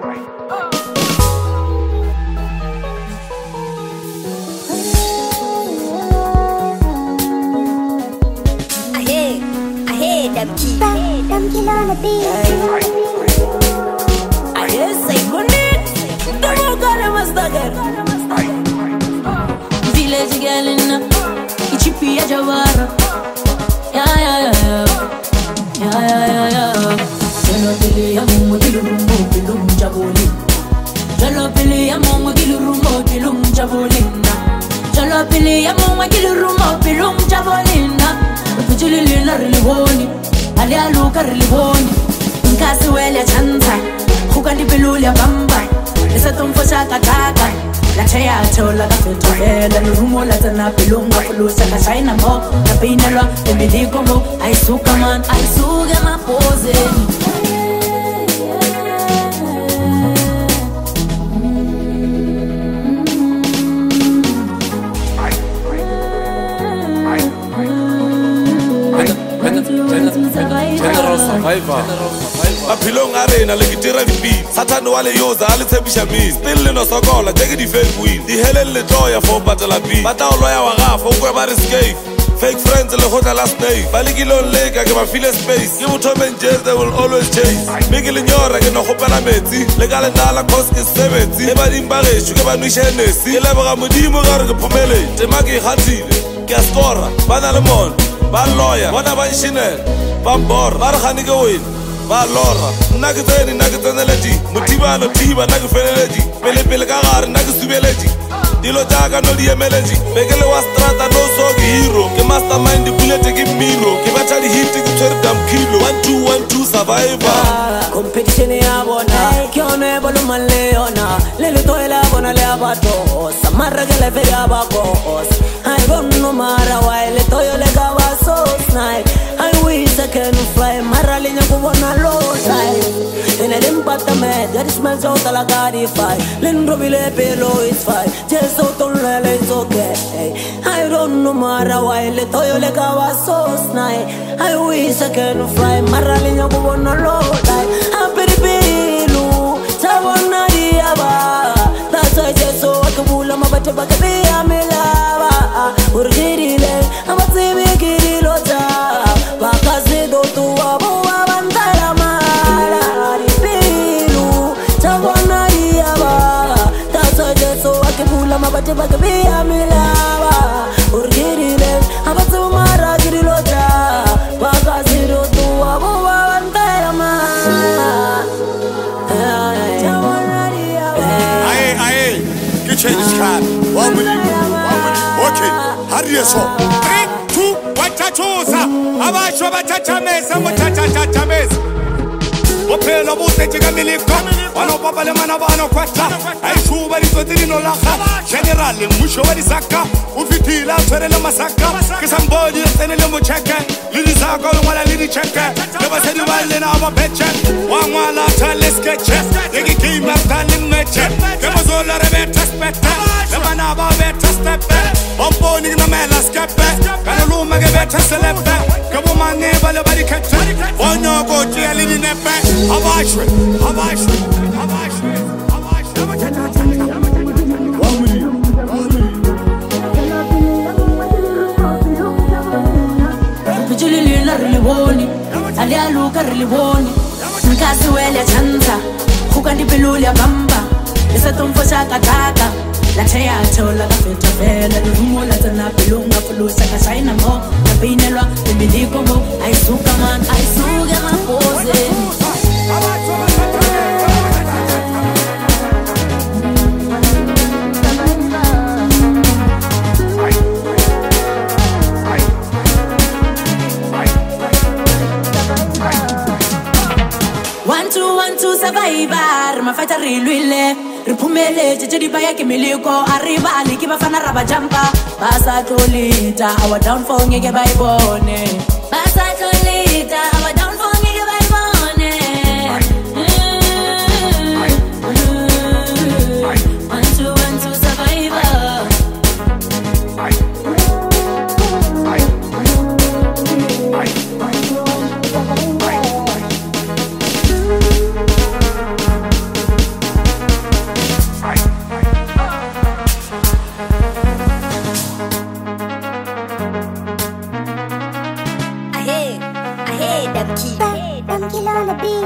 Them key on the beat. I hear say good night. The whole girl was the girl. Village girl in the Ichipi Ajawara. Yeah. Jalo pili ya mungu dilurumbo bilum jaboli. Jalo pili ya mungu dilurumbo bilum jabolina. Jalo pili ya mungu dilurumbo bilum jabolina. Ujulili na riliboni. Alia luka riliboni. Nkasi wele chanta. Kukandi biluli ya bamba. Nisa tumfosha kataka. La chaya chola kafeto hela. Nurumo la tana pilunga fulusa kashaina mo. Na pinelwa embidiko mo. Aisuka man, aisuge mapoze. General Survivor. Apilong arena legitira di beat. Satan wale yoza ali tebisha miss. Still no sokola take the fake win. The helen le joya for battle a beat. Bata loya waga for kwe mariscape. Fake friends le hota last day. Baligilon lake I give a feel space. Give to men jail they will always chase. Miguel Nyora ke no hopela metsi. Legale ndala cost is 70. Eba dimbare shuke ba nwishenesi. Ke leba modimo ga re ke phumele. Temaki khatile. Ke score. Bana le mon. Ba lawyer. Bona ba shinel. Ba bor. Ba re khani ke win. Ba lora. Nagitseneleji. Mutiba no tiba nagifeneleji. Pele ka gare nagisubeleji. Dilo jaga no diemeleji. Bekele wa strata no sogi hero. Ke mastermind bullet ke mino. Ke bacha di hit ke tsere dam kilo. 1-2 survivor. Competition ya bona. Kione bolu maleona. Lele toela bona le abato. Samarra ke le fe abakos. I don't know mara why le toyo le gawa so nice. I wish I can fly. Mara le nyaku bona low side. In a impact me, that smells out la garify. Lindro bile pelo is fine. Just out on it's okay. I don't know mara why le toyo le gawa so nice. I wish I can fly. Mara le nyaku bona low side. I'm pretty pilu. Tabona diaba. That's why just so I can pull on my butt back a bit. I'm Urgirile, amatimi kirilota. Bakase do tu abu abantala mala. Pilu, tabona diaba. Taso jeso akibula mabate bakabi amilaba. Urgirile, amatimi mara kirilota. Bakase do tu abu abantala mala. Tabona diaba. Aye, get change card. 1 minute. Okay, hurry so. 3, 2, 1, choose. Abasho batachameza, mutachameza. Opela bute chikamilika. Wano papa le mana bano kwata. Aishuba litotiri no laka. General musho wali saka. Ufitila twere le masaka. Kisambodi tenele mucheke. Lili zako wala lili cheke. Keba sedi wale na abapeche. Wangwala tale sketche. Legi kima tale meche. Keba zola rebeta spete. Keba na babeta stepe. Ombo ni na mela skepe. Kana luma ke beta selepe. Kebo mange bale bali kete. Onyo go tia lili nepe. Abashwe. Ujulili na riliboni. Alia luka riliboni. Nkasi wele chanta. Kukandi biluli ya bamba. Nisa tumfosha kataka. La chaya chola kafeto hela. Nurumo la tana pilunga fulusa kashaina mo. Na pinelwa embidiko mo. Aisuka man, aisuge mapoze. One, two, survivor. Mafaita rilwile. Ripumele, jejedi baya kimiliko. Arriba, aliki bafana raba jampa. Basa tolita, our downfall ngeke baibone. Basa tolita, our downfall ngeke baibone. 1, 2, survivor.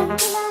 Killer.